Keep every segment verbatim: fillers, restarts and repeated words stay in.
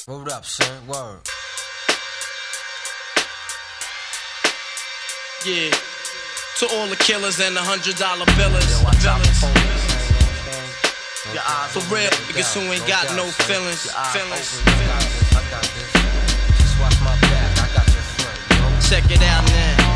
Word up, son. Word. Yeah. To all the killers and the hundred dollar billers. Yo, I drop the police. For real, niggas who ain't got no feelings. Feelings. I got this. Just watch my back. I got your front. Yo. Check it out now.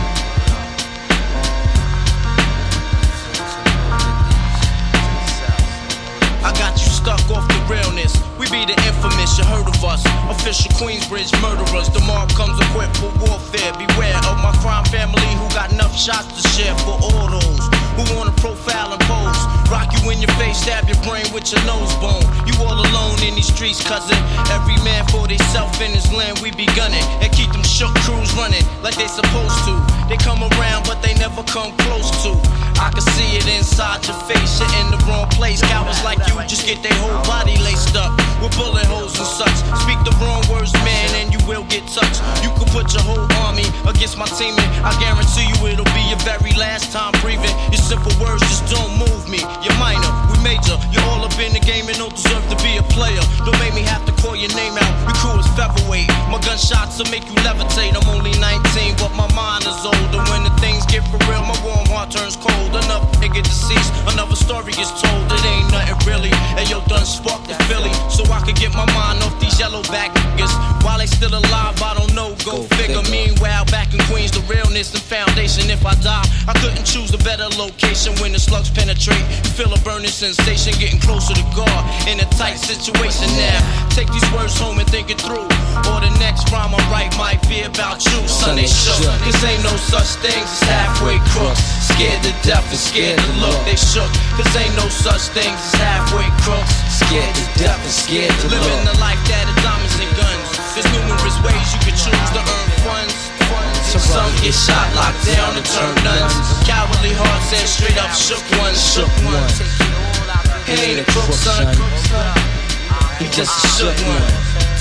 I got you stuck off the realness. We be the infamous, you heard of us. Official Queensbridge murderers. The mob comes equipped for warfare. Beware of my crime family who got enough shots to share for all those who wanna profile and pose. Rock you in your face, stab your brain with your nose bone. You all alone in these streets, cousin. Every man for theyself in his land, we be gunning. And keep them shook crews running like they supposed to. They come around, but they never come close to. I can see it inside your face, you're in the wrong place. Cowards like you just get their whole body laced up with bullet holes and such. Speak the wrong words, man, and you will get touched. You could put your whole army against my team, and I guarantee you it'll be your very last time breathing. Your simple words just don't move me. You're minor, we major. You're all up in the game and don't deserve to be a player. Don't make me have to call your name out. Your crew is featherweight. My gunshots will make you levitate. I'm only nineteen, but my mind is older. When the things get for real, my warm heart turns cold. Another nigga deceased, another story gets told. It ain't nothing really. And yo, done sparked the Philly, so I could get my mind off these yellow back niggas. While they still alive, I don't know, go, go figure. figure. Meanwhile, back in Queens, the realness and foundation. If I die, I couldn't choose a better location. When the slugs penetrate, you feel a burning sensation, getting closer to God in a tight situation. Now, take these words home and think it through, or the next rhyme I write might be about you. Son, they shook, cause ain't no such things as halfway crooks. Scared to death and scared to look, they shook, cause ain't no such things as halfway crooks. Scared to death and scared to look. Living the life that is diamonds and guns. There's numerous ways you can choose to earn funds. Some get shot, locked down, and turn nuns. Cowardly hearts and straight up shook ones, shook ones. He ain't a crook, son. He just a shook one.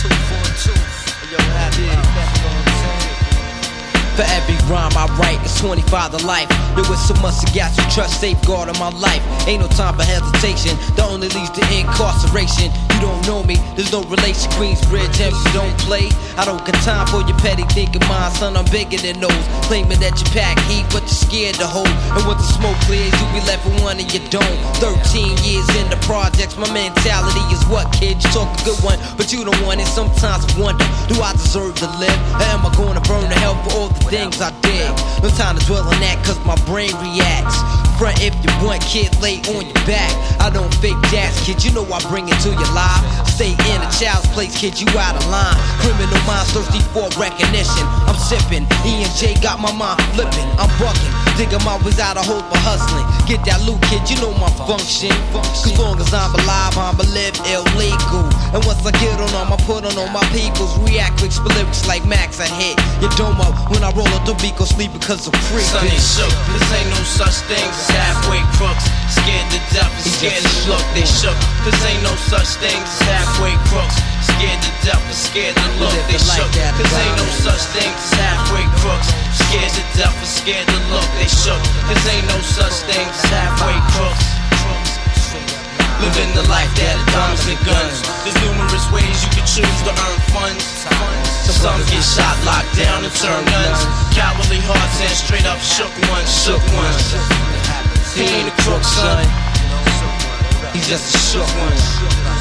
For every rhyme I write, it's twenty-five to life. There was so much to got you trust, safeguard in my life. Ain't no time for hesitation, that only leads to incarceration. You don't know me, there's no relation. Queensbridge, and you don't play. I don't got time for your petty thinking, mine, son, I'm bigger than those. Claiming that you pack heat, but you're scared to hold. And once the smoke clears, you be left with one and you don't. Thirteen years in the projects, my mentality is what, kid? You talk a good one, but you don't want it. Sometimes I wonder, do I deserve to live? Or am I gonna burn to hell for all the things I did? No time to dwell on that, cause my brain reacts. Front if you want, kid, lay on your back. I don't fake jazz, kid, you know I bring it to your life. Stay in a child's place, kid, you out of line. Criminal minds thirsty for recognition. I'm sipping, E and J got my mind flipping. I'm bucking, digging my ways out of hope for hustling. Get that loot, kid, you know my function. Cause long as I'm alive, I'ma live illegal. And once I get on them, I put on all my peoples. React quick, spit lyrics like Max, I hit your dome up when I roll up the beat, go sleep because I'm free. Son, they shook, cause ain't no such thing as halfway crooks. Scared to death and scared to look, they shook, cause ain't no such thing as halfway crooks. Scared to death and scared to look, they shook, cause ain't no such thing as halfway crooks. Scared to death and scared to look, they shook, cause ain't no such thing as halfway crooks. Living the life that is diamonds and guns. There's numerous ways you can choose to earn funds. Some get shot, locked down, and turn nuns. Cowardly hearts and straight up shook ones, shook ones. He ain't a crook, son. He's just a shook one.